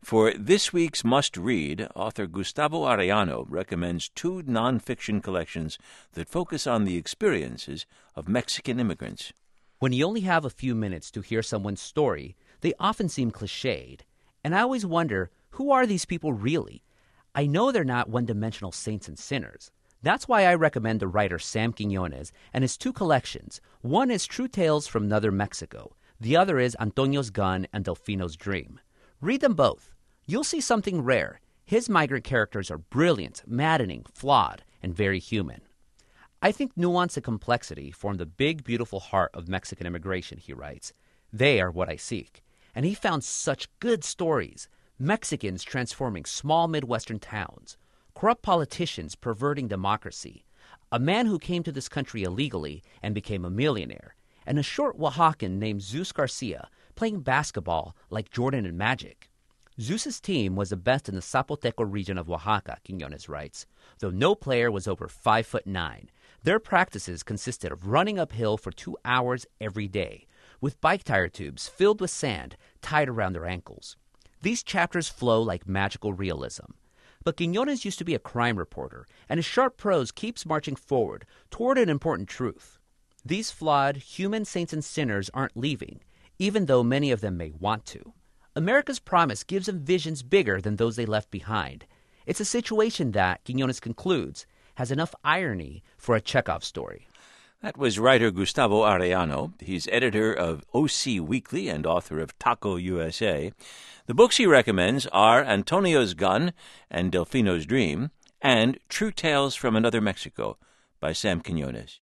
For this week's must-read, author Gustavo Arellano recommends two nonfiction collections that focus on the experiences of Mexican immigrants. When you only have a few minutes to hear someone's story, they often seem cliched. And I always wonder, who are these people really? I know they're not one-dimensional saints and sinners. That's why I recommend the writer Sam Quiñones and his two collections. One is True Tales from Northern Mexico. The other is Antonio's Gun and Delfino's Dream. Read them both. You'll see something rare. His migrant characters are brilliant, maddening, flawed, and very human. I think nuance and complexity form the big, beautiful heart of Mexican immigration, he writes. They are what I seek. And he found such good stories. Mexicans transforming small Midwestern towns, corrupt politicians perverting democracy, a man who came to this country illegally and became a millionaire, and a short Oaxacan named Zeus Garcia playing basketball like Jordan and Magic. Zeus's team was the best in the Zapoteco region of Oaxaca, Quiñones writes, though no player was over 5'9". Their practices consisted of running uphill for 2 hours every day, with bike tire tubes filled with sand tied around their ankles. These chapters flow like magical realism. But Quiñones used to be a crime reporter, and his sharp prose keeps marching forward toward an important truth. These flawed, human saints and sinners aren't leaving, even though many of them may want to. America's promise gives them visions bigger than those they left behind. It's a situation that, Quiñones concludes, has enough irony for a Chekhov story. That was writer Gustavo Arellano. He's editor of OC Weekly and author of Taco USA. The books he recommends are Antonio's Gun and Delfino's Dream and True Tales from Another Mexico by Sam Quiñones.